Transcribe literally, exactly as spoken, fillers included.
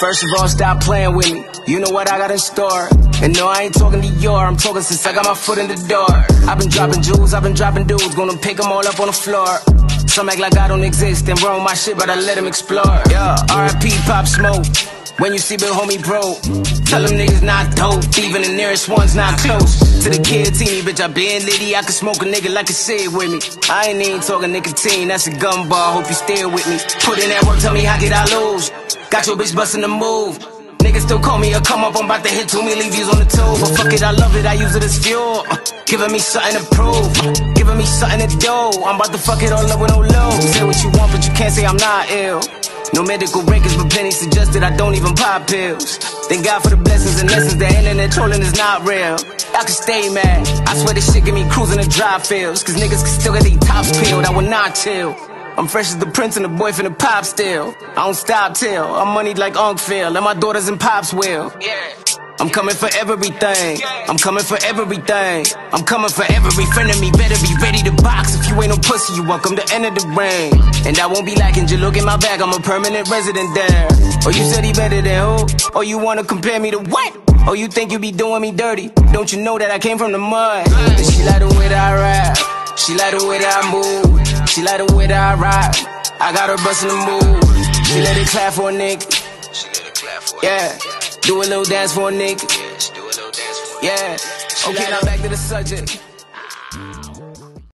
First of all, stop playing with me. You know what I got in store. And no, I ain't talking to your, I'm talking since I got my foot in the door. I've been dropping jewels, I've been dropping dudes, gonna pick them all up on the floor. Some act like I don't exist and run my shit, but I let them explore. Yeah, R I P Pop Smoke. When you see Bill homie bro, tell them niggas not dope, even the nearest one's not close. To the kid teeny, bitch, I been litty, I can smoke a nigga like a cig with me. I ain't even talking nicotine, that's a gun bar, hope you still with me. Put in that work, tell me how did I lose? Got your bitch bustin' the move. Niggas still call me a come up, I'm about to hit two million views on the tube. But fuck it, I love it, I use it as fuel. uh, Giving me something to prove, uh, giving me something to do. I'm about to fuck it all up with no love. Say what you want, but you can't say I'm not ill. No medical breakers, but plenty suggested I don't even pop pills. Thank God for the blessings and lessons, the internet trolling is not real. I can stay mad, I swear this shit get me cruising the dry fields. Cause niggas can still get their tops peeled, I will not chill. I'm fresh as the prince and the boy from the pop still. I don't stop till I'm moneyed like Unc Phil, and my daughters and pops will. Yeah. I'm coming for everything, I'm coming for everything. I'm coming for every friend of me, better be ready to box. If you ain't no pussy, you welcome to enter the ring. And I won't be lacking, just look at my back, I'm a permanent resident there. Oh, you said he better than who? Oh, you wanna compare me to what? Oh, you think you be doing me dirty? Don't you know that I came from the mud? And she like the way that I rap, she like the way that I move, she like the way that I ride. I got her bustin' the move, she let it clap for a nigga. Yeah. Do a little dance for a nigga. Yeah. Okay, now back to the subject.